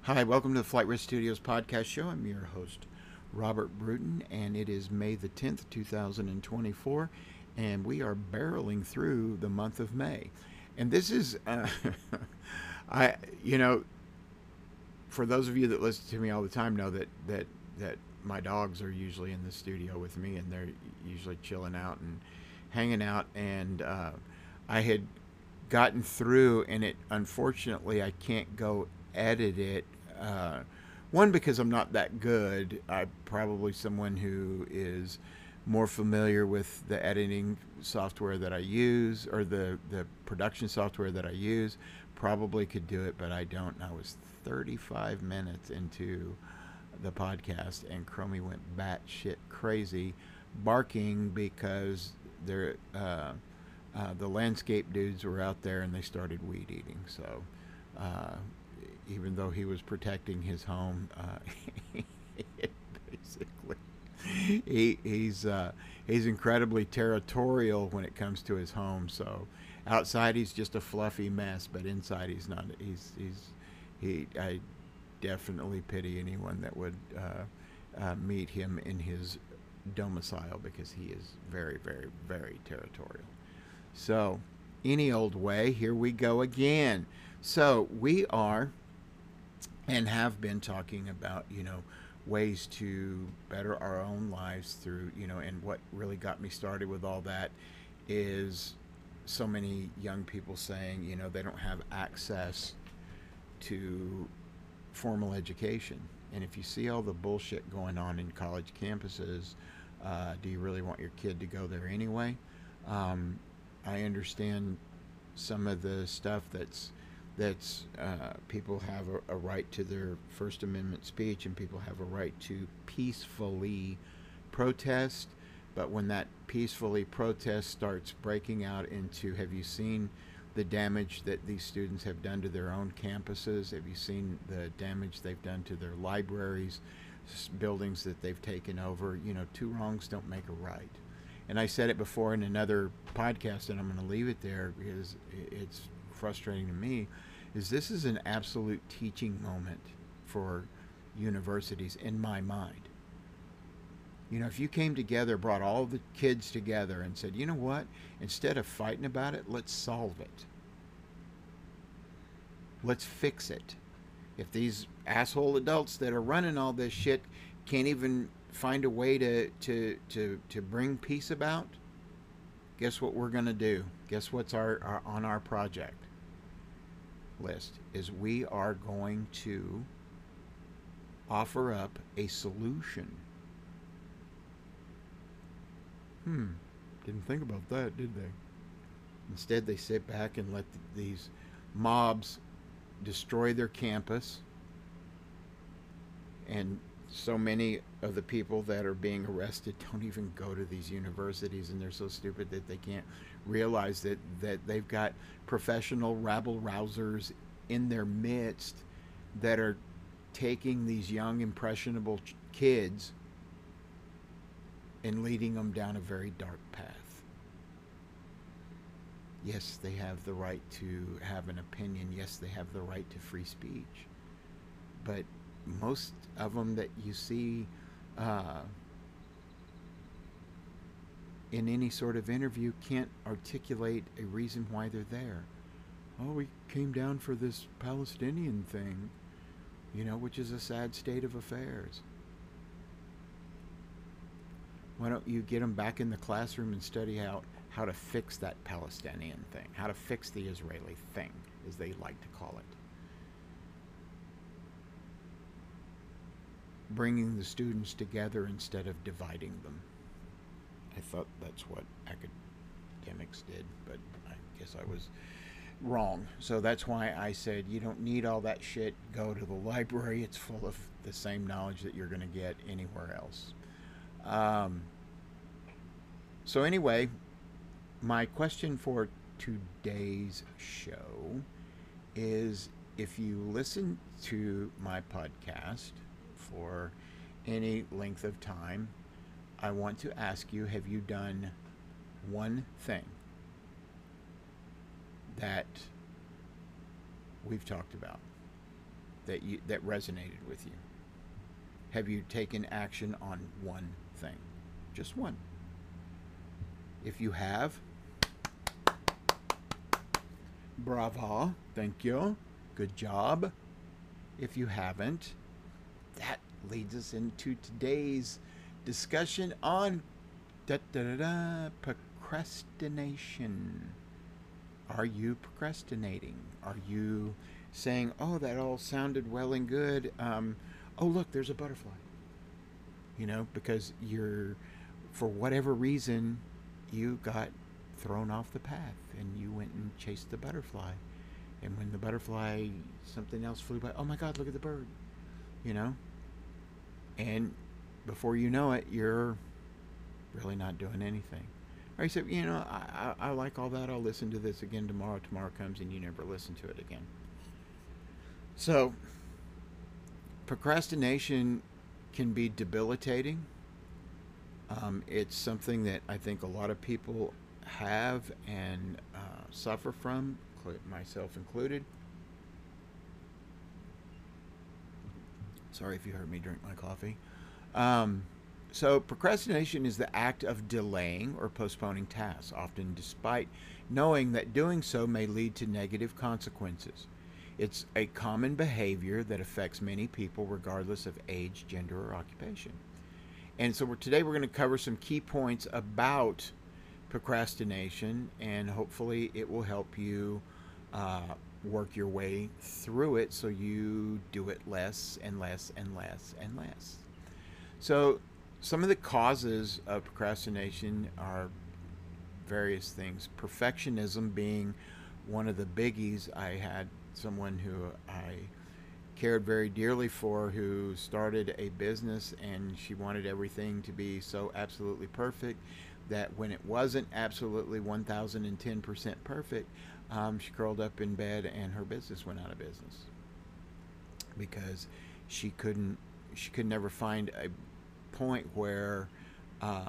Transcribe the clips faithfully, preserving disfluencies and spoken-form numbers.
Hi, welcome to the Flight Risk Studios podcast show. I'm your host, Robert Bruton, and it is May the tenth, two thousand twenty-four, and we are barreling through the month of May. And this is, uh, I, you know, for those of you that listen to me all the time know that, that, that my dogs are usually in the studio with me, and they're usually chilling out and hanging out. And uh, I had gotten through, and it unfortunately I can't go edit it. Uh, one, because I'm not that good. I'm probably someone who is more familiar with the editing software that I use, or the the production software that I use. Probably could do it, but I don't. I was thirty-five minutes into the podcast, and Chromie went batshit crazy, barking because they're uh, uh, the landscape dudes were out there and they started weed eating. So, uh, even though he was protecting his home, uh, basically, he he's uh, he's incredibly territorial when it comes to his home. So, outside he's just a fluffy mess, but inside he's not. He's he's he. I definitely pity anyone that would uh, uh, meet him in his domicile, because he is very, very, very territorial. So, any old way, here we go again. So, we are and have been talking about, you know, ways to better our own lives through, you know, and what really got me started with all that is so many young people saying, you know, they don't have access to formal education. And if you see all the bullshit going on in college campuses, uh, do you really want your kid to go there anyway? Um, I understand some of the stuff that's that's uh, people have a, a right to their First Amendment speech, and people have a right to peacefully protest. But when that peacefully protest starts breaking out into, have you seen the damage that these students have done to their own campuses? Have you seen the damage they've done to their libraries, buildings that they've taken over? You know, two wrongs don't make a right. And I said it before in another podcast, and I'm going to leave it there because it's frustrating to me, is this is an absolute teaching moment for universities in my mind. You know, if you came together, brought all the kids together and said, you know what, instead of fighting about it, let's solve it. Let's fix it. If these asshole adults that are running all this shit can't even find a way to, to, to, to bring peace about, guess what we're going to do? Guess what's our, our on our project list is we are going to offer up a solution. Hmm. Didn't think about that, did they? Instead, they sit back and let th- these mobs destroy their campus. And so many of the people that are being arrested don't even go to these universities, and they're so stupid that they can't realize that, that they've got professional rabble rousers in their midst that are taking these young, impressionable ch- kids and leading them down a very dark path. Yes, they have the right to have an opinion. Yes, they have the right to free speech. But most of them that you see uh, in any sort of interview can't articulate a reason why they're there. Oh, we came down for this Palestinian thing, you know, which is a sad state of affairs. Why don't you get them back in the classroom and study out how to fix that Palestinian thing, how to fix the Israeli thing, as they like to call it? Bringing the students together instead of dividing them. I thought that's what academics did, but I guess I was wrong. So that's why I said you don't need all that shit. Go to the library. It's full of the same knowledge that you're going to get anywhere else. Um, so anyway, my question for today's show is, if you listen to my podcast for any length of time, I want to ask you, have you done one thing that we've talked about? that you that resonated with you? Have you taken action on one thing? Just one. If you have, bravo, thank you, good job. If you haven't, that leads us into today's discussion on da, da, da, da, procrastination. Are you procrastinating? Are you saying, oh, that all sounded well and good? Um, oh, look, there's a butterfly. You know, because you're, for whatever reason, you got thrown off the path and you went and chased the butterfly. And when the butterfly, something else flew by, oh my God, look at the bird. You know? And before you know it, you're really not doing anything. Or you say, you know, I, I, I like all that. I'll listen to this again tomorrow. Tomorrow comes and you never listen to it again. So, procrastination can be debilitating. Um, it's something that I think a lot of people have and uh, suffer from, myself included. Sorry if you heard me drink my coffee. Um, so procrastination is the act of delaying or postponing tasks, often despite knowing that doing so may lead to negative consequences. It's a common behavior that affects many people regardless of age, gender, or occupation. And so we're, today we're going to cover some key points about procrastination, and hopefully it will help you uh, work your way through it so you do it less and less and less and less. So some of the causes of procrastination are various things. Perfectionism being one of the biggies. I had someone who I cared very dearly for who started a business, and she wanted everything to be so absolutely perfect that when it wasn't absolutely one thousand ten percent perfect, um, she curled up in bed and her business went out of business because she couldn't she could never find a point where uh,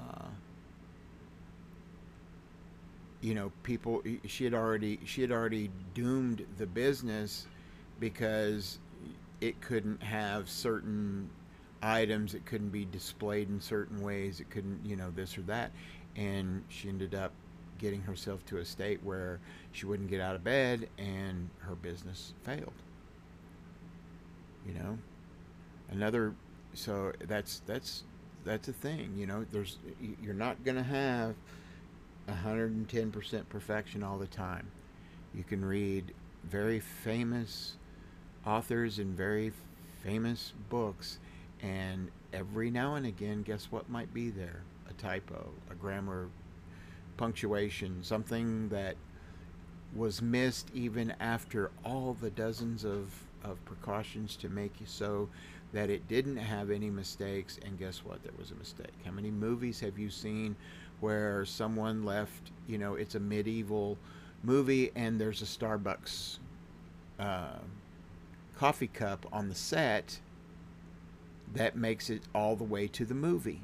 you know people she had already she had already doomed the business because it couldn't have certain items, it couldn't be displayed in certain ways, it couldn't, you know, this or that. And she ended up getting herself to a state where she wouldn't get out of bed and her business failed. You know? Another so that's that's that's a thing, you know, there's you're not gonna have one hundred ten percent perfection all the time. You can read very famous authors and very famous books, and every now and again, guess what might be there? A typo, a grammar, punctuation, something that was missed even after all the dozens of, of precautions to make you so that it didn't have any mistakes, and guess what? There was a mistake. How many movies have you seen where someone left, you know, it's a medieval movie and there's a Starbucks uh, coffee cup on the set that makes it all the way to the movie.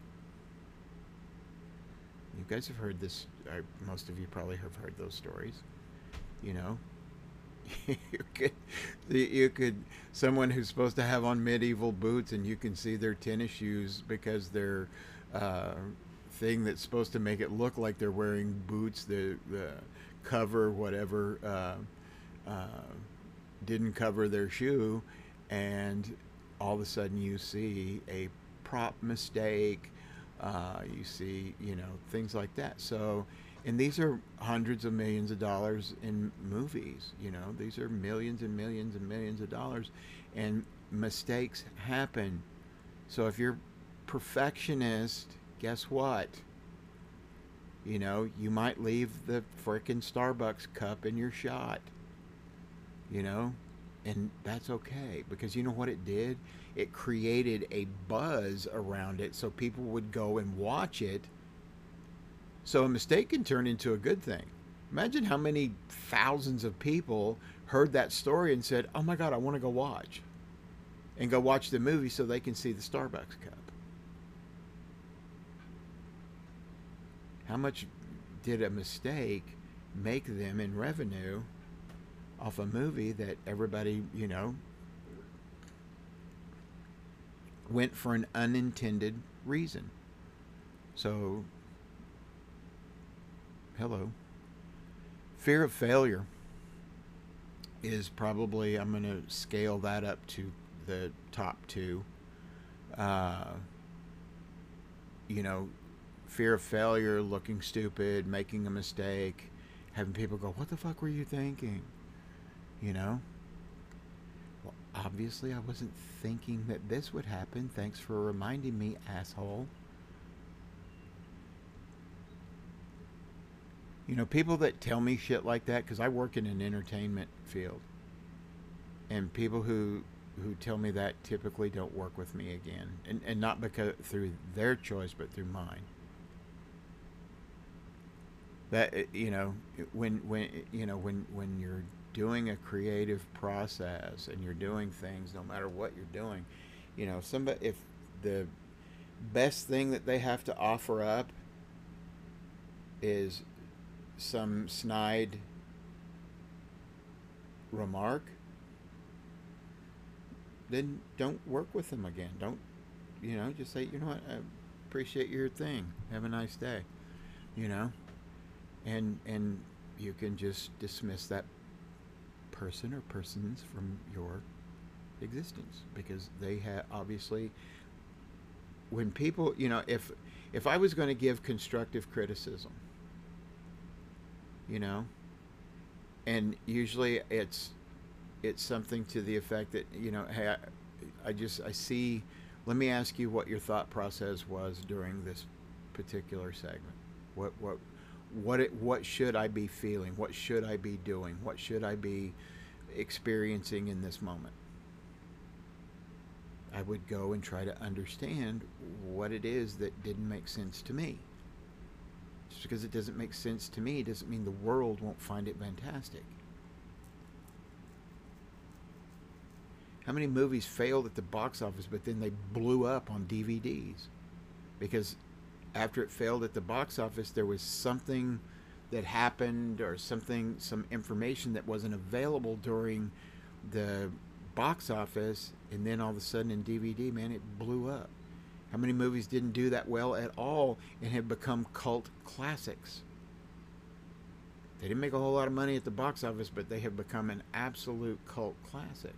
You guys have heard this. Uh, most of you probably have heard those stories. You know, you could, you could, someone who's supposed to have on medieval boots, and you can see their tennis shoes because their uh, thing that's supposed to make it look like they're wearing boots, the the cover, whatever. Uh, uh, didn't cover their shoe, and all of a sudden you see a prop mistake, uh, you see, you know, things like that. So, and these are hundreds of millions of dollars in movies, you know, these are millions and millions and millions of dollars, and mistakes happen. So if you're perfectionist, guess what? You know, you might leave the frickin' Starbucks cup in your shot. You know, and that's okay, because you know what it did? It created a buzz around it so people would go and watch it. So a mistake can turn into a good thing. Imagine how many thousands of people heard that story and said, oh my God, I want to go watch. And go watch the movie so they can see the Starbucks cup. How much did a mistake make them in revenue off a movie that everybody, you know, went for an unintended reason. So, hello. Fear of failure is probably, I'm going to scale that up to the top two. Uh, you know, fear of failure, looking stupid, making a mistake, having people go, "What the fuck were you thinking?" You know? Well, obviously I wasn't thinking that this would happen. Thanks for reminding me, asshole. You know, people that tell me shit like that, because I work in an entertainment field, and people who who tell me that typically don't work with me again, and and not because through their choice, but through mine. That, you know, when when you know when when you're doing a creative process and you're doing things, no matter what you're doing, you know, somebody, if the best thing that they have to offer up is some snide remark, then don't work with them again. Don't, you know, just say, "You know what, I appreciate your thing. Have a nice day." You know, and and you can just dismiss that person or persons from your existence, because they have obviously, when people, you know, if if I was going to give constructive criticism, you know, and usually it's it's something to the effect that, you know, "Hey, I, I just I see, let me ask you what your thought process was during this particular segment. What what what it, what should I be feeling? What should I be doing? What should I be experiencing in this moment?" I would go and try to understand what it is that didn't make sense to me. Just because it doesn't make sense to me doesn't mean the world won't find it fantastic. How many movies failed at the box office, but then they blew up on D V Ds? Because after it failed at the box office, there was something that happened, or something, some information that wasn't available during the box office, and then all of a sudden in D V D, man, it blew up. How many movies didn't do that well at all and have become cult classics? They didn't make a whole lot of money at the box office, but they have become an absolute cult classic.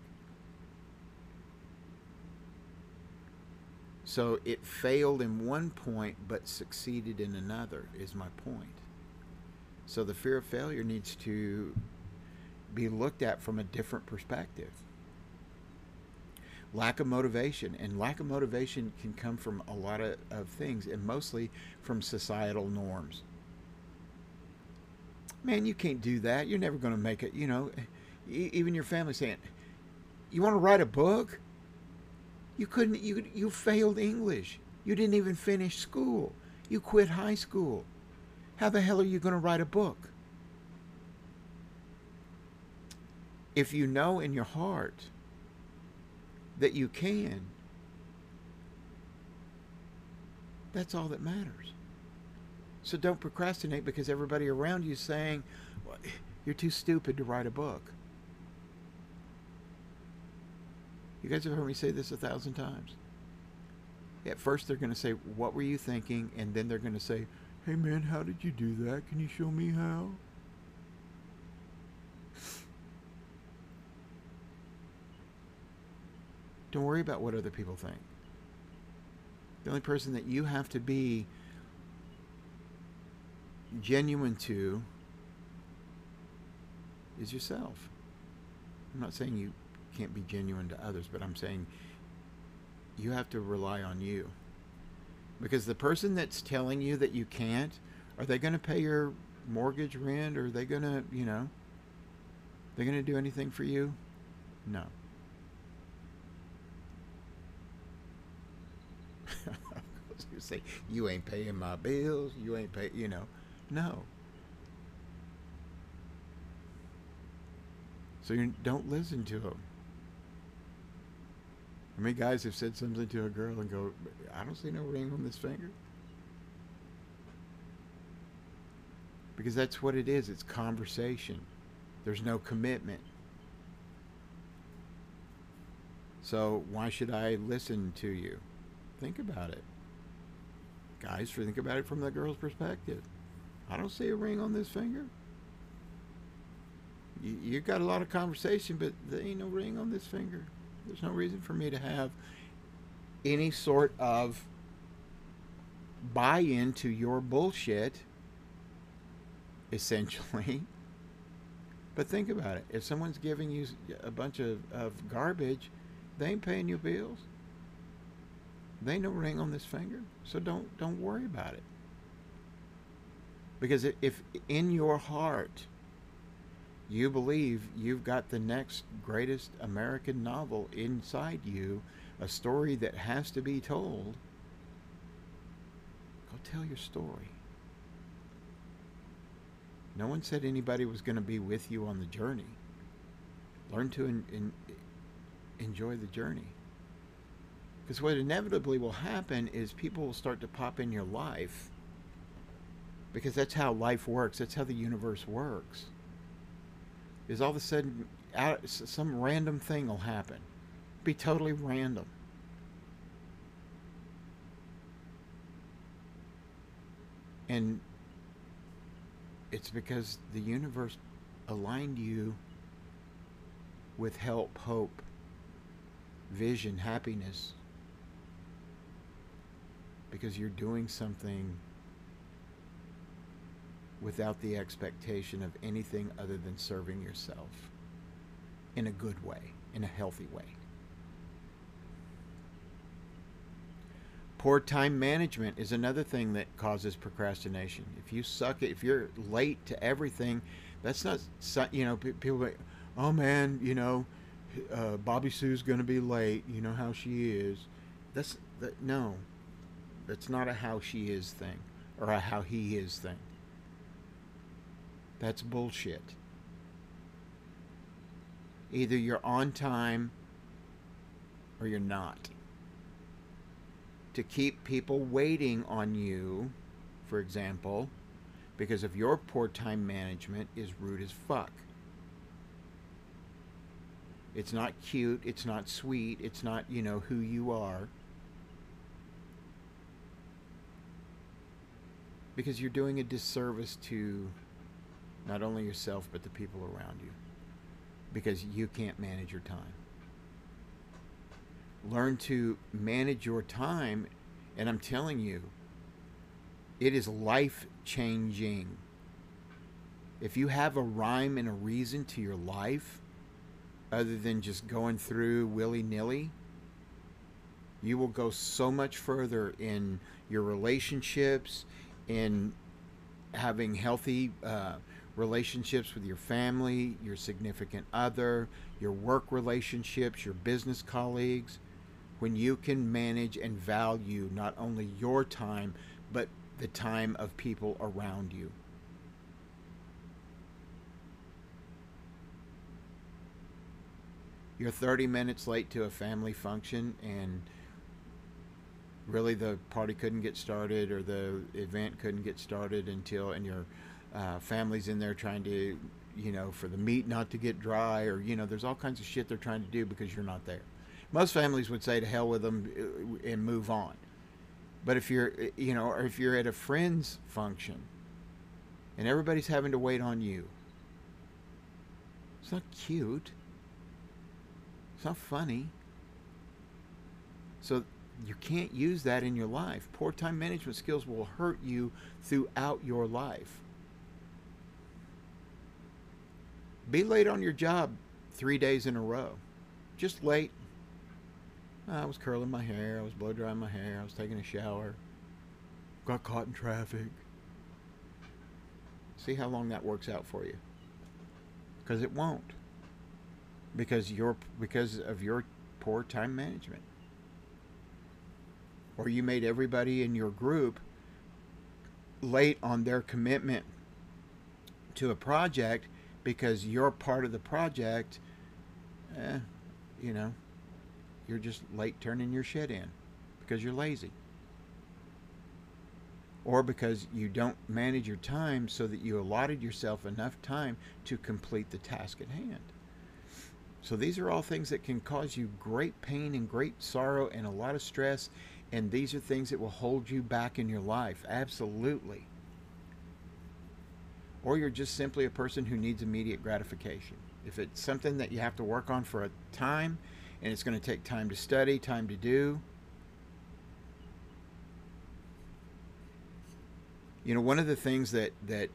So it failed in one point but succeeded in another, is my point. So the fear of failure needs to be looked at from a different perspective. Lack of motivation, and lack of motivation can come from a lot of, of things, and mostly from societal norms. "Man, you can't do that. You're never going to make it." You know, even your family saying, "You want to write a book? You couldn't, you, you failed English. You didn't even finish school. You quit high school. How the hell are you going to write a book?" If you know in your heart that you can, that's all that matters. So don't procrastinate because everybody around you is saying, "Well, you're too stupid to write a book." You guys have heard me say this a thousand times. At first they're going to say, "What were you thinking?" And then they're going to say, "Hey man, how did you do that? Can you show me how?" Don't worry about what other people think. The only person that you have to be genuine to is yourself. I'm not saying you can't be genuine to others, but I'm saying you have to rely on you. Because the person that's telling you that you can't, are they going to pay your mortgage, rent? Or are they going to, you know, they're going to do anything for you? No. You say, "You ain't paying my bills, you ain't pay," you know. No. So you don't listen to them. How many guys have said something to a girl and go, "I don't see no ring on this finger"? Because that's what it is. It's conversation. There's no commitment. So why should I listen to you? Think about it. Guys, think about it from the girl's perspective. I don't see a ring on this finger. You, you got a lot of conversation, but there ain't no ring on this finger. There's no reason for me to have any sort of buy into your bullshit, essentially. But think about it. If someone's giving you a bunch of, of garbage, they ain't paying you bills. They ain't no ring on this finger. So don't don't worry about it. Because if in your heart you believe you've got the next greatest American novel inside you, a story that has to be told, go tell your story. No one said anybody was going to be with you on the journey. Learn to in, in, enjoy the journey. Because what inevitably will happen is people will start to pop in your life. Because that's how life works. That's how the universe works. Is all of a sudden out, some random thing will happen. Be totally random. And it's because the universe aligned you with help, hope, vision, happiness. Because you're doing something without the expectation of anything other than serving yourself in a good way, in a healthy way. Poor time management is another thing that causes procrastination. If you suck it, if you're late to everything, that's not, you know, people like, oh man, you know, uh, Bobby Sue's going to be late. You know how she is. That's, that, no, that's not a how she is thing or a how he is thing. That's bullshit. Either you're on time or you're not. To keep people waiting on you, for example, because of your poor time management, is rude as fuck. It's not cute, it's not sweet, it's not, you know, who you are. Because you're doing a disservice to not only yourself, but the people around you. Because you can't manage your time. Learn to manage your time, and I'm telling you, it is life-changing. If you have a rhyme and a reason to your life, other than just going through willy-nilly, you will go so much further in your relationships, in having healthy uh, relationships with your family, your significant other, your work relationships, your business colleagues, when you can manage and value not only your time, but the time of people around you. You're thirty minutes late to a family function and really the party couldn't get started or the event couldn't get started until, and your uh, family's in there trying to, you know, for the meat not to get dry, or, you know, there's all kinds of shit they're trying to do because you're not there. Most families would say to hell with them and move on. But if you're, you know, or if you're at a friend's function and everybody's having to wait on you, it's not cute. It's not funny. So you can't use that in your life. Poor time management skills will hurt you throughout your life. Be late on your job three days in a row. Just late. I was curling my hair. I was blow drying my hair. I was taking a shower. Got caught in traffic. See how long that works out for you. Because it won't. Because you're because of your poor time management. Or you made everybody in your group late on their commitment to a project because you're part of the project. Eh, you know, you're just late turning your shit in because you're lazy. Or because you don't manage your time so that you allotted yourself enough time to complete the task at hand. So these are all things that can cause you great pain and great sorrow and a lot of stress. And these are things that will hold you back in your life. Absolutely. Or you're just simply a person who needs immediate gratification. If it's something that you have to work on for a time and it's going to take time to study, time to do. You know, one of the things that, that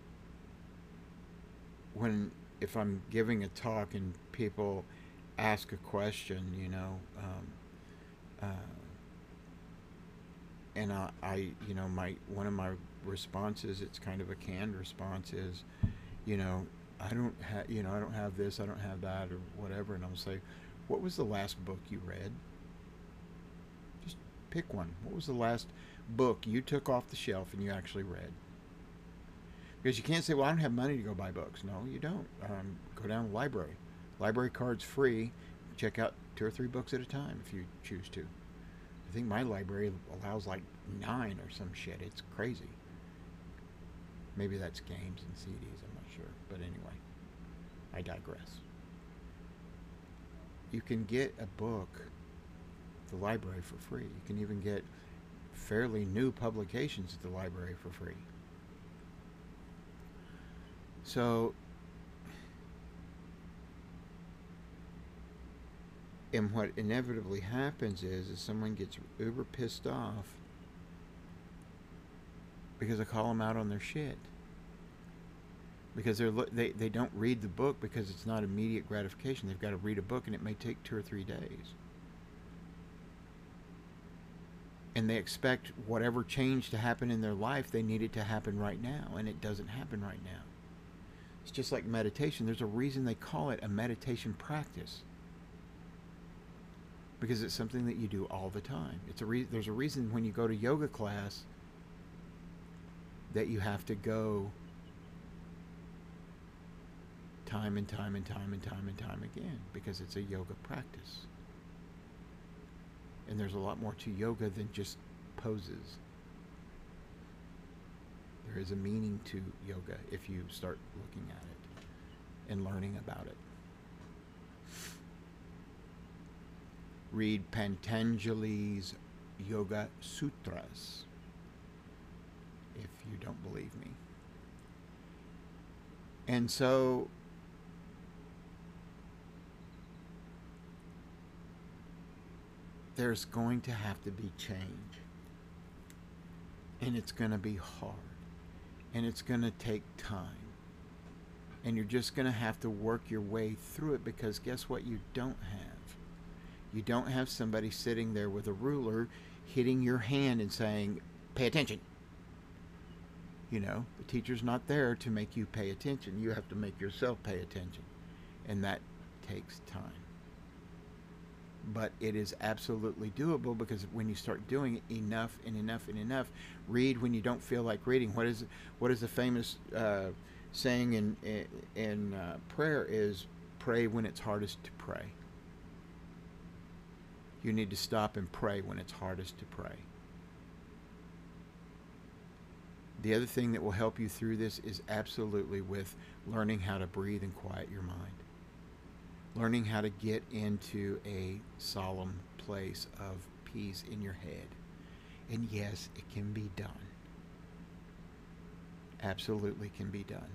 when, if I'm giving a talk and people ask a question, you know, um, uh, and I, I, you know, my, one of my responses, it's kind of a canned response is, you know, I don't have, you know, I don't have this, I don't have that, or whatever. And I'll say, what was the last book you read? Just pick one. What was the last book you took off the shelf and you actually read? Because you can't say, well, I don't have money to go buy books. No, you don't. Um, go down to the library. Library card's free. Check out two or three books at a time if you choose to. I think my library allows like nine or some shit. It's crazy. Maybe that's games and C Ds. I'm not sure. But anyway, I digress. You can get a book at the library for free. You can even get fairly new publications at the library for free. So, and what inevitably happens is, is someone gets uber pissed off because I call them out on their shit. Because they're they, they don't read the book because it's not immediate gratification. They've got to read a book and it may take two or three days. And they expect whatever change to happen in their life, they need it to happen right now. And it doesn't happen right now. It's just like meditation. There's a reason they call it a meditation practice. Because it's something that you do all the time. It's a re- there's a reason when you go to yoga class that you have to go time and time and time and time and time again, because it's a yoga practice. And there's a lot more to yoga than just poses. There is a meaning to yoga if you start looking at it and learning about it. Read Patanjali's Yoga Sutras if you don't believe me. And so there's going to have to be change. And it's going to be hard. And it's going to take time. And you're just going to have to work your way through it, because guess what you don't have? You don't have somebody sitting there with a ruler hitting your hand and saying, pay attention. You know, the teacher's not there to make you pay attention. You have to make yourself pay attention. And that takes time. But it is absolutely doable, because when you start doing it enough and enough and enough, read when you don't feel like reading. What is what is the famous uh, saying in in uh, prayer is, pray when it's hardest to pray. You need to stop and pray when it's hardest to pray. The other thing that will help you through this is absolutely with learning how to breathe and quiet your mind. Learning how to get into a solemn place of peace in your head. And yes, it can be done. Absolutely can be done.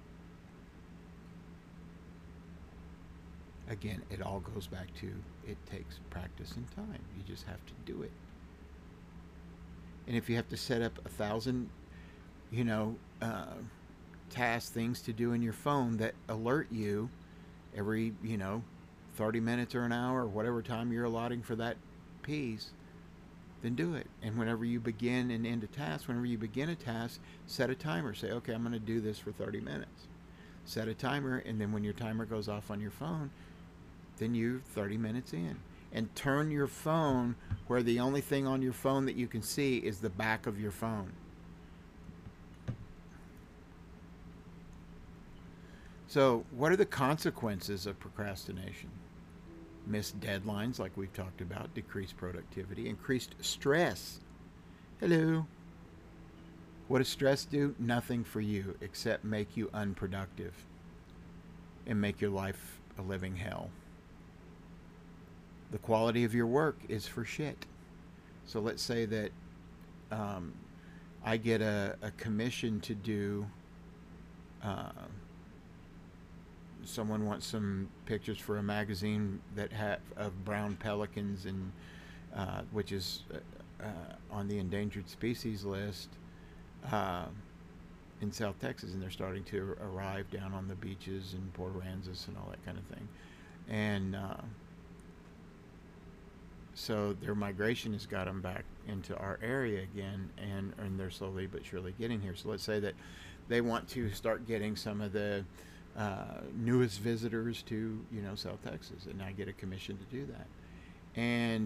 Again, it all goes back to, it takes practice and time. You just have to do it. And if you have to set up a thousand, you know, uh, tasks, things to do in your phone that alert you every, you know, thirty minutes or an hour or whatever time you're allotting for that piece, then do it. And whenever you begin and end a task, whenever you begin a task, set a timer. Say, okay, I'm going to do this for thirty minutes. Set a timer, and then when your timer goes off on your phone, then you're thirty minutes in. And turn your phone where the only thing on your phone that you can see is the back of your phone. So, what are the consequences of procrastination? Missed deadlines, like we've talked about, decreased productivity, increased stress. Hello. What does stress do? Nothing for you except make you unproductive and make your life a living hell. the quality of your work is for shit. So let's say that um, I get a, a commission to do. Uh, someone wants some pictures for a magazine that have of brown pelicans, and uh, which is uh, uh, on the endangered species list uh, in South Texas, and they're starting to arrive down on the beaches in Port Aransas and all that kind of thing, and uh, so their migration has got them back into our area again, and and they're slowly but surely getting here. So let's say that they want to start getting some of the uh, newest visitors to, you know, South Texas, and I get a commission to do that. And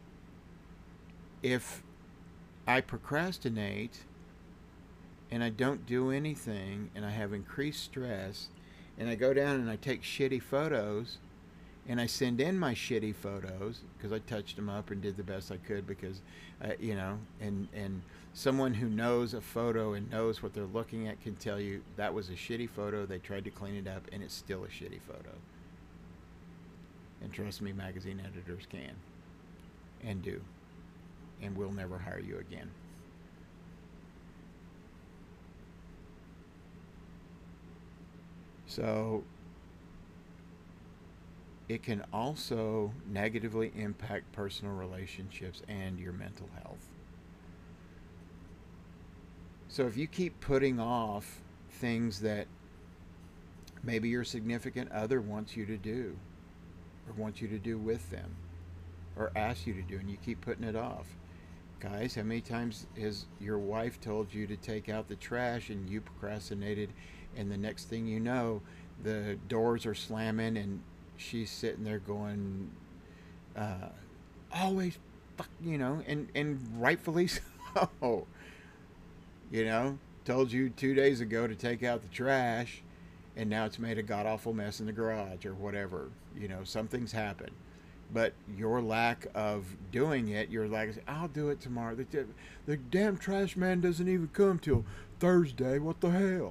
if I procrastinate and I don't do anything, and I have increased stress, and I go down and I take shitty photos, and I send in my shitty photos because I touched them up and did the best I could, because, uh, you know, and and someone who knows a photo and knows what they're looking at can tell you that was a shitty photo. They tried to clean it up, and it's still a shitty photo. And trust me, magazine editors can and do, and will never hire you again. So it can also negatively impact personal relationships and your mental health. So if you keep putting off things that maybe your significant other wants you to do, or wants you to do with them, or asks you to do, and you keep putting it off. Guys, how many times has your wife told you to take out the trash and you procrastinated, and the next thing you know, the doors are slamming and she's sitting there going, uh, always, fuck, you know, and, and rightfully so. You know, told you two days ago to take out the trash, and now it's made a god awful mess in the garage or whatever. You know, something's happened. But your lack of doing it, your lack of, I'll do it tomorrow. The, the damn trash man doesn't even come till Thursday. What the hell?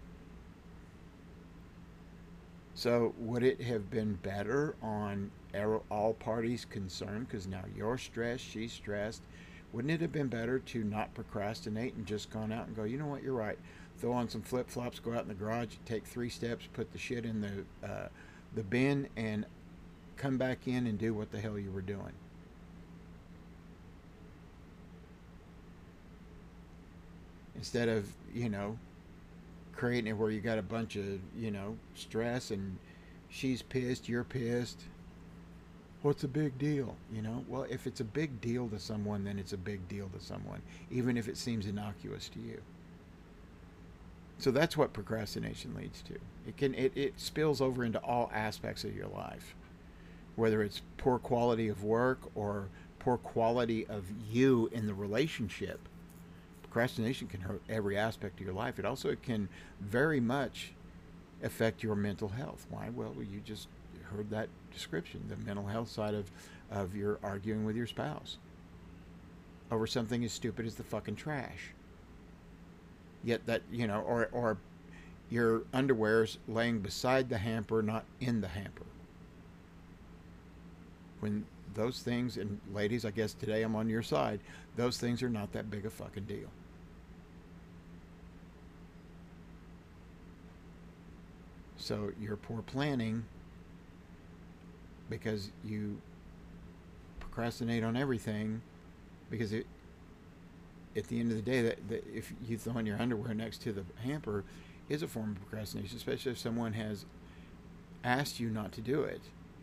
So would it have been better on all parties concerned, because now you're stressed, she's stressed, wouldn't it have been better to not procrastinate and just gone out and go, you know what, you're right, throw on some flip-flops, go out in the garage, take three steps, put the shit in the uh, the bin, and come back in and do what the hell you were doing? Instead of, you know, creating it where you got a bunch of, you know, stress, and she's pissed, you're pissed. What's a big deal? You know, well, if it's a big deal to someone, then it's a big deal to someone, even if it seems innocuous to you. So that's what procrastination leads to. It can it, it spills over into all aspects of your life, whether it's poor quality of work or poor quality of you in the relationship. Procrastination can hurt every aspect of your life. It also can very much affect your mental health. Why? Well, you just heard that description, the mental health side of, of your arguing with your spouse over something as stupid as the fucking trash. Yet that, you know, or, or your underwear's laying beside the hamper, not in the hamper. When those things, and ladies, I guess today I'm on your side, those things are not that big a fucking deal. So your poor planning, because you procrastinate on everything, because it, at the end of the day, that, that if you throw in your underwear next to the hamper is a form of procrastination, especially if someone has asked you not to do it.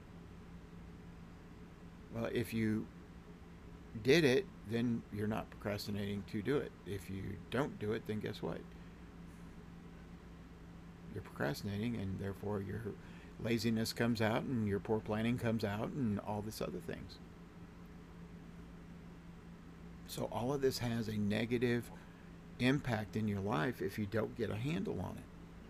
Well, if you did it, then you're not procrastinating to do it. If you don't do it, then guess what? You're procrastinating, and therefore your laziness comes out, and your poor planning comes out, and all this other things. So all of this has a negative impact in your life if you don't get a handle on it.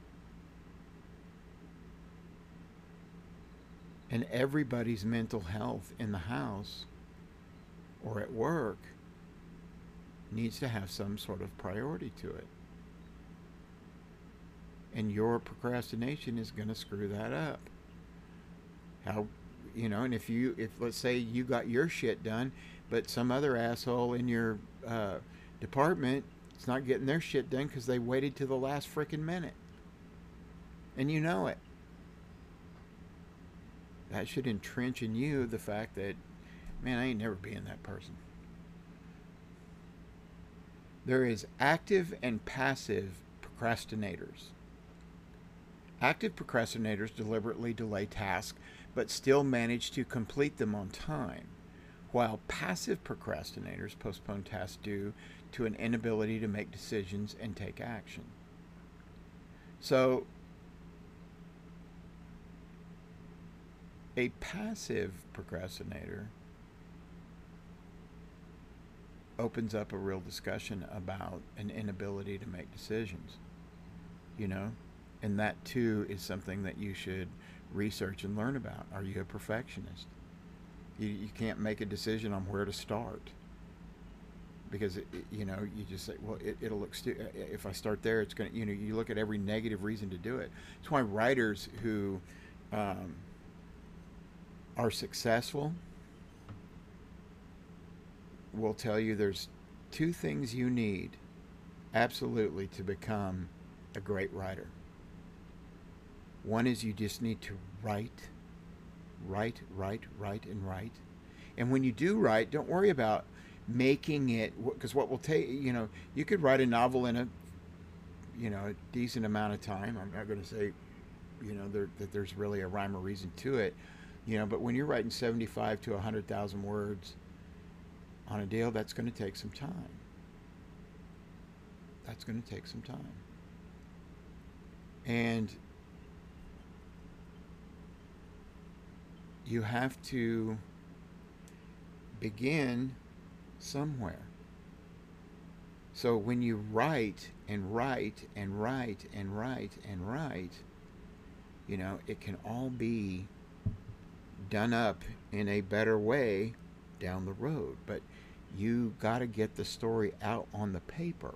And everybody's mental health in the house or at work needs to have some sort of priority to it. And your procrastination is going to screw that up. How, you know, and if you, if let's say you got your shit done, but some other asshole in your uh, department is not getting their shit done because they waited to the last freaking minute, and you know it. That should entrench in you the fact that, man, I ain't never being that person. There is active and passive procrastinators. Active procrastinators deliberately delay tasks but still manage to complete them on time, while passive procrastinators postpone tasks due to an inability to make decisions and take action. So, a passive procrastinator opens up a real discussion about an inability to make decisions, you know? And that too is something that you should research and learn about. Are you a perfectionist? You, you can't make a decision on where to start because it, it, you know, you just say, well, it, it'll look stu- if I start there, it's going to, you know, you look at every negative reason to do it. It's why writers who um, are successful will tell you there's two things you need absolutely to become a great writer. One is you just need to write, write, write, write, and write. And when you do write, don't worry about making it, because what will take, you know, you could write a novel in a, you know, a decent amount of time. I'm not going to say, you know, there, that there's really a rhyme or reason to it, you know, but when you're writing seventy-five to one hundred thousand words on a deal, that's going to take some time. That's going to take some time. And you have to begin somewhere. So when you write and write and write and write and write, you know, it can all be done up in a better way down the road. But you got to get the story out on the paper.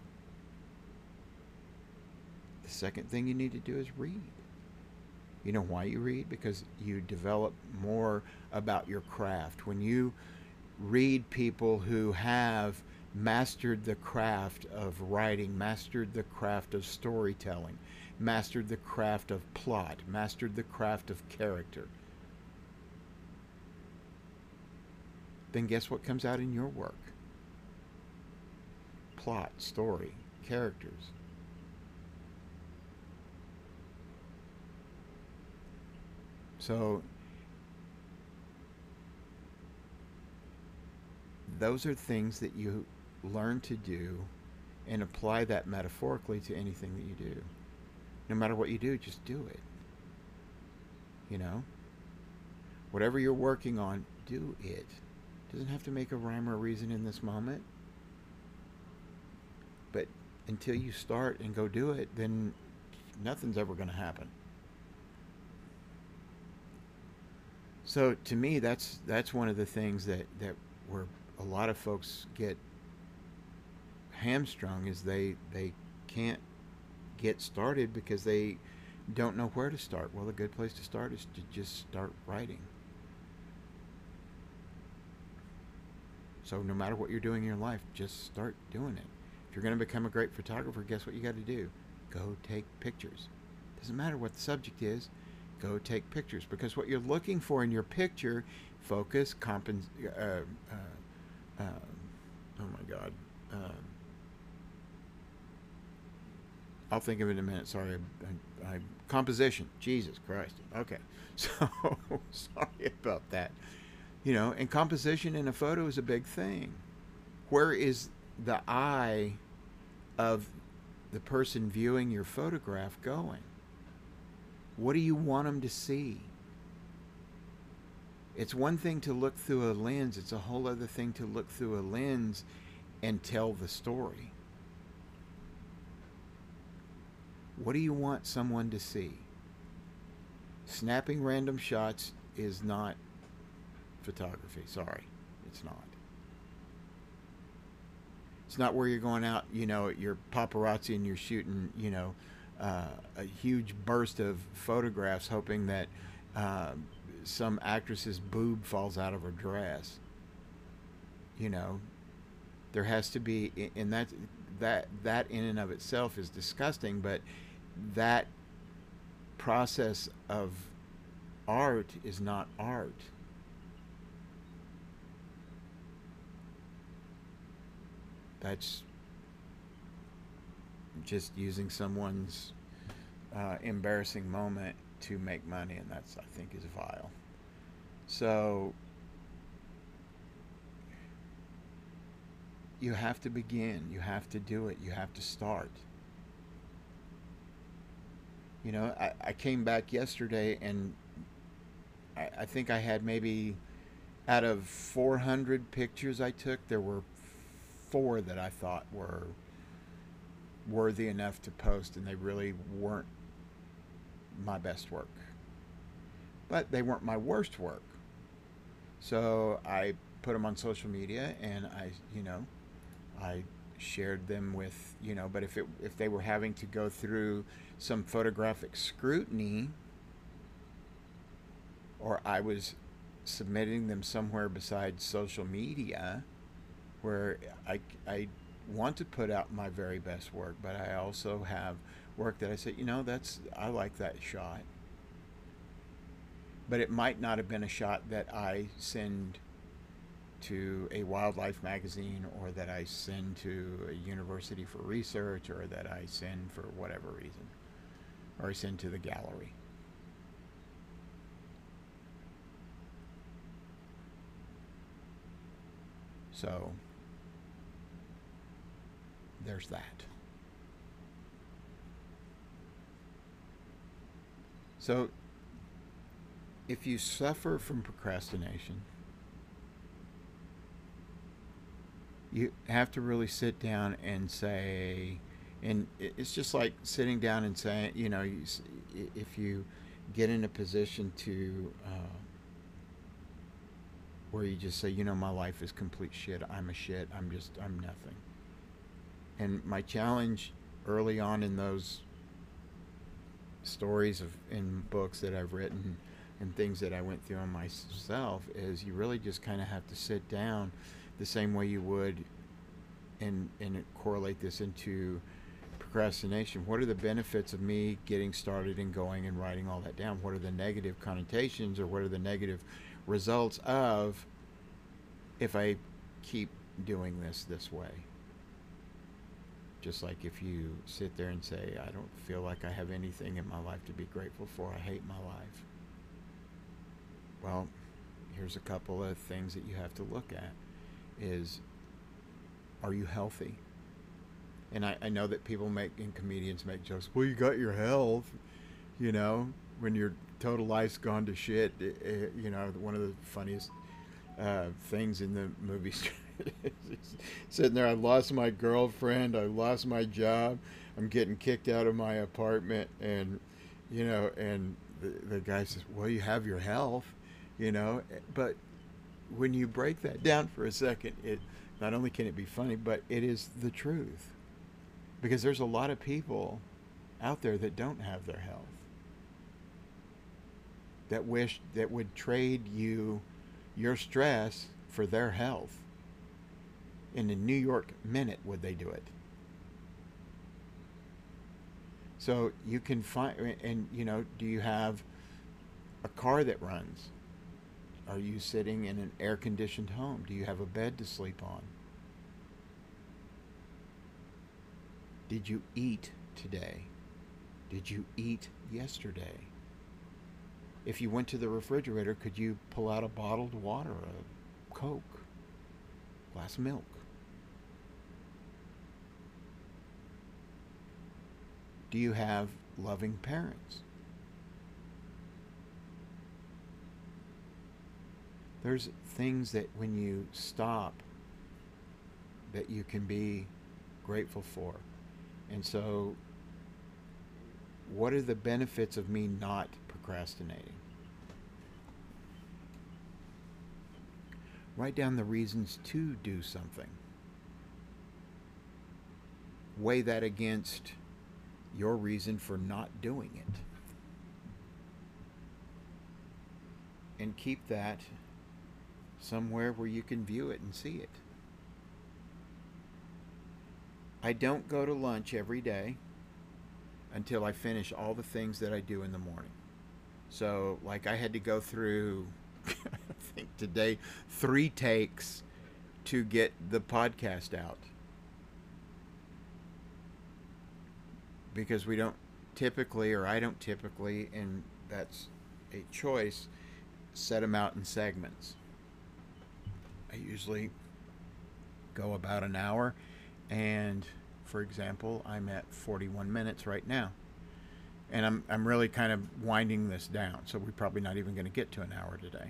The second thing you need to do is read. You know why you read? Because you develop more about your craft. When you read people who have mastered the craft of writing, mastered the craft of storytelling, mastered the craft of plot, mastered the craft of character, then guess what comes out in your work? Plot, story, characters. So those are things that you learn to do and apply that metaphorically to anything that you do. No matter what you do, just do it. You know? Whatever you're working on, do it. It doesn't have to make a rhyme or a reason in this moment. But until you start and go do it, then nothing's ever going to happen. So to me, that's that's one of the things that, that where a lot of folks get hamstrung is they they can't get started because they don't know where to start. Well, a good place to start is to just start writing. So no matter what you're doing in your life, just start doing it. If you're going to become a great photographer, guess what you got to do? Go take pictures. Doesn't matter what the subject is. Go take pictures, because what you're looking for in your picture, focus, compens- uh, uh, uh, oh my God, uh, I'll think of it in a minute. Sorry, I, I, composition. Jesus Christ. Okay, so sorry about that. You know, and composition in a photo is a big thing. Where is the eye of the person viewing your photograph going? What do you want them to see? It's one thing to look through a lens. It's a whole other thing to look through a lens and tell the story. What do you want someone to see? Snapping random shots is not photography. Sorry, it's not. It's not where you're going out, you know, you're paparazzi and you're shooting, you know, Uh, a huge burst of photographs hoping that uh, some actress's boob falls out of her dress. You know, there has to be, and that that that in and of itself is disgusting. But that process of art is not art. That's just using someone's uh, embarrassing moment to make money, and that's, I think, is vile. So you have to begin. You have to do it. You have to start. You know, I, I came back yesterday, and I, I think I had maybe out of four hundred pictures I took, there were four that I thought were worthy enough to post, and they really weren't my best work. But they weren't my worst work. So I put them on social media, and I, you know, I shared them with, you know, but if it if they were having to go through some photographic scrutiny, or I was submitting them somewhere besides social media where I, I want to put out my very best work, but I also have work that I say, you know, that's, I like that shot. But it might not have been a shot that I send to a wildlife magazine, or that I send to a university for research, or that I send for whatever reason, or I send to the gallery. So there's that. So if you suffer from procrastination, you have to really sit down and say, and it's just like sitting down and saying, you know, if you get in a position to uh, where you just say, you know, my life is complete shit. I'm a shit. I'm just, I'm nothing. And my challenge early on in those stories of in books that I've written and things that I went through on myself is you really just kind of have to sit down the same way you would and and correlate this into procrastination. What are the benefits of me getting started and going and writing all that down? What are the negative connotations, or what are the negative results of if I keep doing this this way? Just like if you sit there and say, I don't feel like I have anything in my life to be grateful for, I hate my life. Well, here's a couple of things that you have to look at is, are you healthy? And I, I know that people make, and comedians make jokes, well, you got your health, you know, when your total life's gone to shit. It, it, you know, one of the funniest uh, things in the movies sitting there, I lost my girlfriend, I lost my job, I'm getting kicked out of my apartment, and you know, and the, the guy says, well, you have your health, you know. But when you break that down for a second, it not only can it be funny, but it is the truth, because there's a lot of people out there that don't have their health, that wish, that would trade you your stress for their health. In a New York minute would they do it. So you can find, and you know, do you have a car that runs? Are you sitting in an air-conditioned home? Do you have a bed to sleep on? Did you eat today? Did you eat yesterday? If you went to the refrigerator, could you pull out a bottled water, a Coke, a glass of milk? Do you have loving parents? There's things that when you stop, that you can be grateful for. And so, what are the benefits of me not procrastinating? Write down the reasons to do something. Weigh that against your reason for not doing it. and keep that somewhere where you can view it and see it. I don't go to lunch every day until I finish all the things that I do in the morning. So, like, I had to go through, I think today, three takes to get the podcast out. Because we don't typically, or I don't typically, and that's a choice, set them out in segments. I usually go about an hour, and for example, I'm at forty-one minutes right now. And I'm, I'm really kind of winding this down, so we're probably not even going to get to an hour today.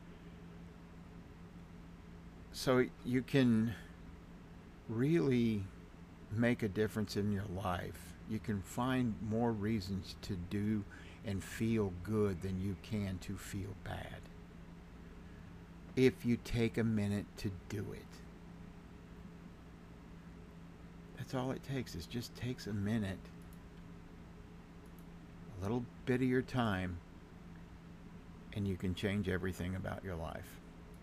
So you can really make a difference in your life. You can find more reasons to do and feel good than you can to feel bad, if you take a minute to do it. That's all it takes. It just takes a minute, a little bit of your time, and you can change everything about your life.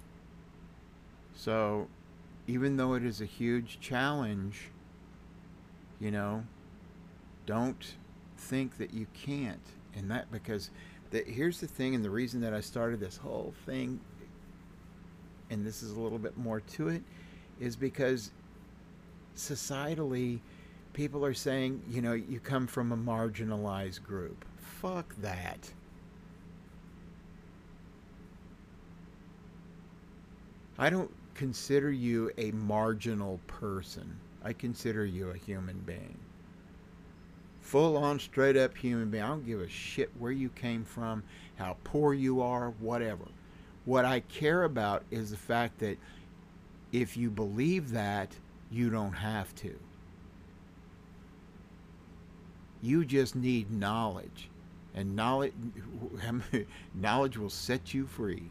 So, even though it is a huge challenge, you know, don't think that you can't. And that, because the, here's the thing, and the reason that I started this whole thing, and this is a little bit more to it, is because societally, people are saying, you know, you come from a marginalized group. Fuck that. I don't consider you a marginal person. I consider you a human being. Full on, straight up human being. I don't give a shit where you came from, how poor you are, whatever. What I care about is the fact that if you believe that, you don't have to. You just need knowledge. And knowledge, knowledge will set you free.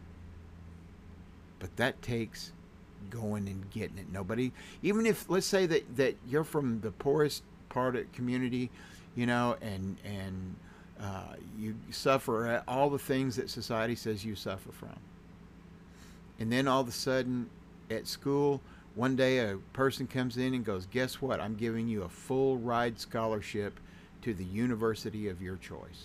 But that takes going and getting it. Nobody, even if, let's say that, that you're from the poorest part of the community, you know, and, and uh, you suffer all the things that society says you suffer from. And then all of a sudden at school, one day a person comes in and goes, guess what? I'm giving you a full ride scholarship to the university of your choice.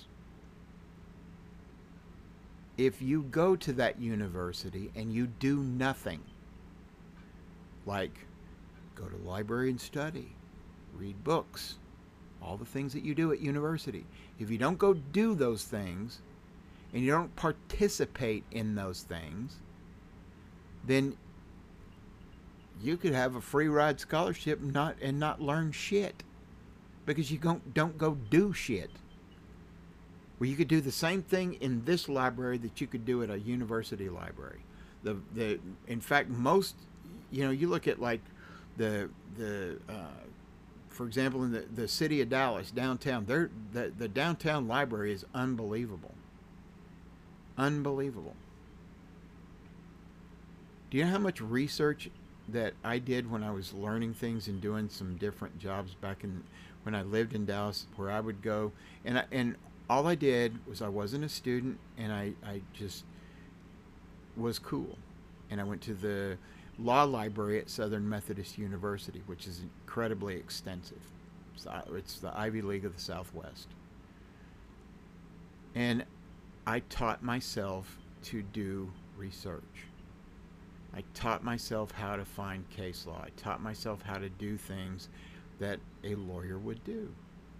If you go to that university and you do nothing, like go to the library and study, read books, all the things that you do at university, if you don't go do those things and you don't participate in those things, then you could have a free ride scholarship not and not learn shit, because you don't don't go do shit. Well, you could do the same thing in this library that you could do at a university library. The the in fact, most, you know, you look at like the the uh, for example, in the, the city of Dallas downtown, there the the downtown library is unbelievable. Unbelievable. Do you know how much research that I did when I was learning things and doing some different jobs back in when I lived in Dallas, where I would go and I, and all I did was, I wasn't a student, and I, I just was cool. And I went to the law library at Southern Methodist University, which is incredibly extensive. It's, it's the Ivy League of the Southwest. And I taught myself to do research. I taught myself how to find case law. I taught myself how to do things that a lawyer would do.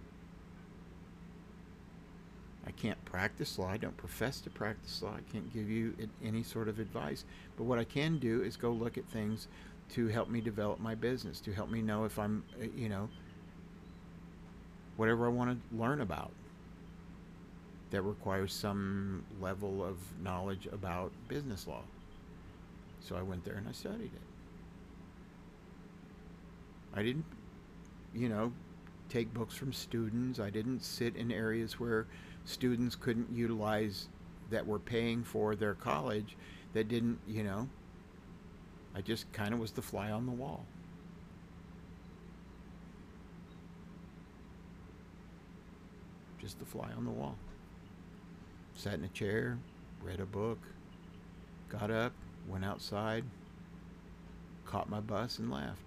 I can't practice law. I don't profess to practice law. I can't give you any sort of advice. But what I can do is go look at things to help me develop my business, to help me know if I'm, you know, whatever I want to learn about that requires some level of knowledge about business law. So I went there and I studied it. I didn't, you know, take books from students. I didn't sit in areas where students couldn't utilize, that were paying for their college, that didn't, you know. I just kind of was the fly on the wall. Just the fly on the wall. Sat in a chair, read a book, got up, went outside, caught my bus, and left.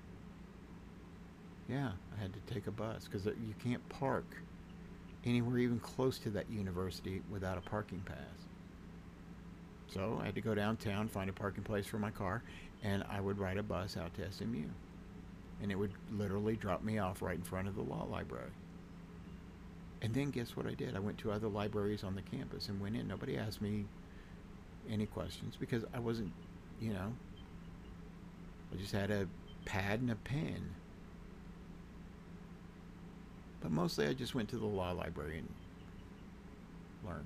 Yeah, I had to take a bus because you can't park anywhere even close to that university without a parking pass. So I had to go downtown, find a parking place for my car, and I would ride a bus out to S M U. And it would literally drop me off right in front of the law library. And then guess what I did? I went to other libraries on the campus and went in. Nobody asked me any questions because I wasn't, you know, I just had a pad and a pen. But mostly I just went to the law library and learned.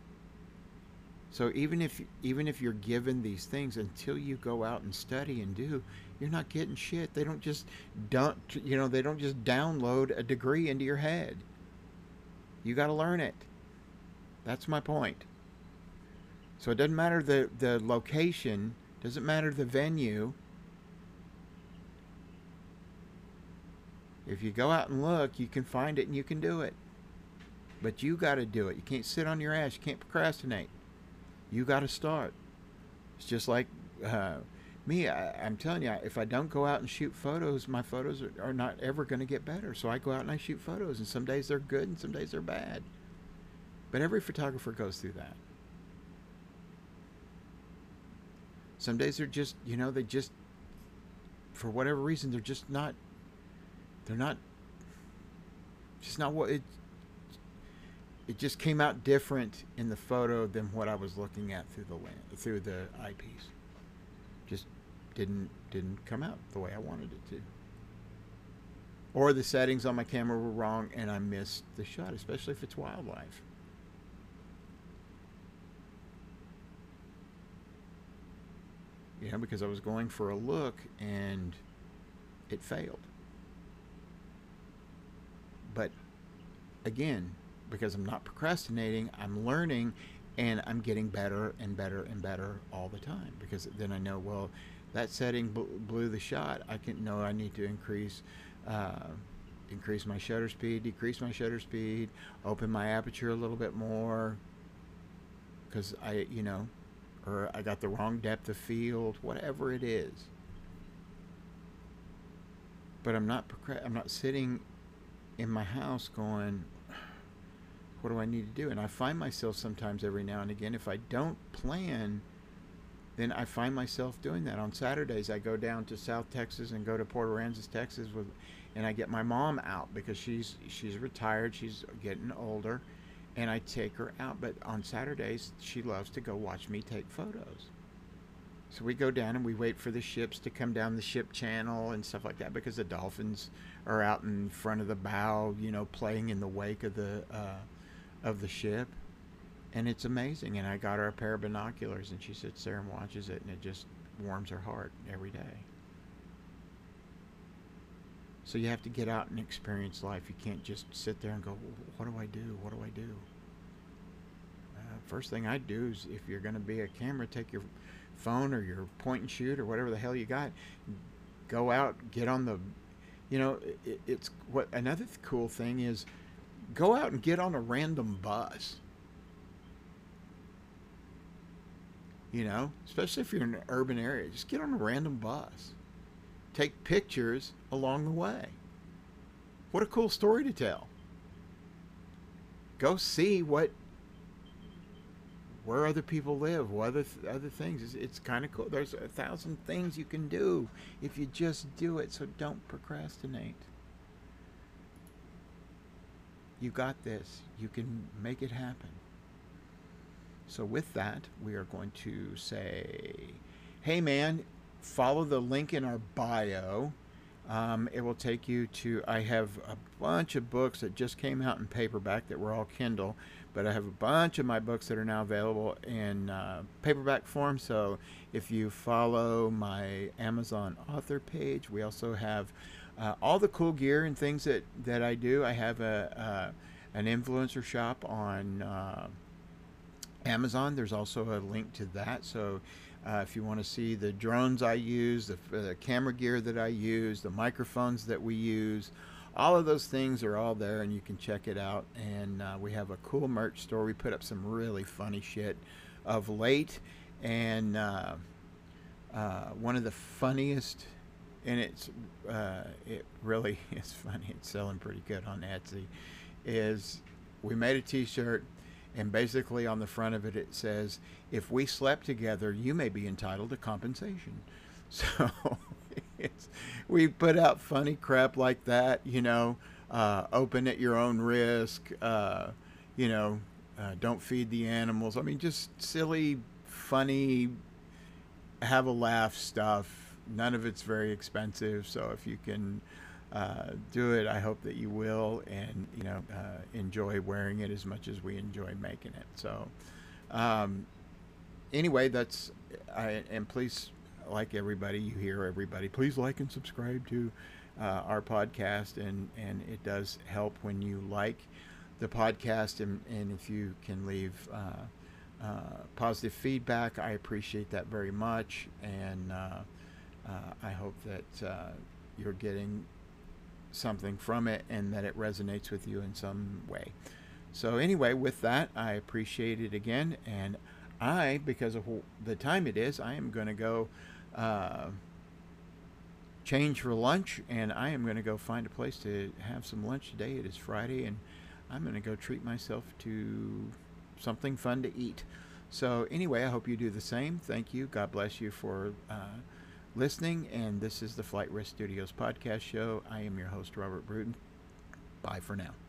So even if even if you're given these things, until you go out and study and do, you're not getting shit. They don't just dump, you know, they don't just download a degree into your head. You got to learn it. That's my point. So it doesn't matter the the location, doesn't matter the venue. If you go out and look, you can find it and you can do it. But you got to do it. You can't sit on your ass. You can't procrastinate. You got to start. It's just like uh, me. I, I'm telling you, if I don't go out and shoot photos, my photos are, are not ever going to get better. So I go out and I shoot photos, and some days they're good and some days they're bad. But every photographer goes through that. Some days they're just, you know, they just, for whatever reason, they're just not, they're not, just not what it, it just came out different in the photo than what I was looking at through the lens, through the eyepiece. Just didn't didn't come out the way I wanted it to. Or the settings on my camera were wrong and I missed the shot, especially if it's wildlife. You know, because I was going for a look and it failed. But again, because I'm not procrastinating, I'm learning, and I'm getting better and better and better all the time. Because then I know, well, that setting blew the shot. I can know I need to increase, uh, increase my shutter speed, decrease my shutter speed, open my aperture a little bit more. Because I, you know, or I got the wrong depth of field, whatever it is. But I'm not procrast- I'm not sitting in my house going, what do I need to do? And I find myself sometimes every now and again, if I don't plan, then I find myself doing that. On Saturdays, I go down to South Texas and go to Port Aransas, Texas, with, and I get my mom out because she's she's retired, she's getting older, and I take her out. But on Saturdays, she loves to go watch me take photos. So we go down and we wait for the ships to come down the ship channel and stuff like that, because the dolphins are out in front of the bow, you know, playing in the wake of the uh, of the ship. And it's amazing. And I got her a pair of binoculars, and she sits there and watches it, and it just warms her heart every day. So you have to get out and experience life. You can't just sit there and go, what do I do? What do I do? Uh, first thing I'd do is, if you're going to be a camera, take your phone or your point and shoot or whatever the hell you got, go out, get on the, you know, it, it's what another th- cool thing is, go out and get on a random bus. You know, especially if you're in an urban area, just get on a random bus. Take pictures along the way. What a cool story to tell. Go see what, where other people live, what other th- other things. It's, it's kind of cool. There's a thousand things you can do if you just do it. So don't procrastinate. You got this. You can make it happen. So with that, we are going to say, hey man, follow the link in our bio. Um, it will take you to, I have a bunch of books that just came out in paperback that were all Kindle, but I have a bunch of my books that are now available in uh, paperback form. So if you follow my Amazon author page, we also have uh, all the cool gear and things that, that I do. I have a, uh, an influencer shop on uh, Amazon. There's also a link to that. So uh, if you want to see the drones I use, the, the camera gear that I use, the microphones that we use, all of those things are all there, and you can check it out. And uh, we have a cool merch store. We put up some really funny shit of late, and uh, uh, one of the funniest, and it's uh, it really is funny. It's selling pretty good on Etsy. Is we made a T-shirt, and basically on the front of it it says, "If we slept together, you may be entitled to compensation." So it's, we put out funny crap like that, you know. Uh, open at your own risk. Uh, you know, uh, don't feed the animals. I mean, just silly, funny, have a laugh stuff. None of it's very expensive, so if you can uh, do it, I hope that you will, and you know, uh, enjoy wearing it as much as we enjoy making it. So, um, anyway, that's I and please, like everybody, you hear everybody, please like and subscribe to uh, our podcast, and and it does help when you like the podcast, and, and if you can leave uh, uh, positive feedback, I appreciate that very much, and uh, uh, I hope that uh, you're getting something from it and that it resonates with you in some way. So anyway, with that, I appreciate it again, and I, because of the time it is, I am going to go uh, change for lunch, and I am going to go find a place to have some lunch today. It is Friday, and I'm going to go treat myself to something fun to eat. So anyway, I hope you do the same. Thank you. God bless you for uh, listening, and this is the Flight Risk Studios podcast show. I am your host, Robert Bruton. Bye for now.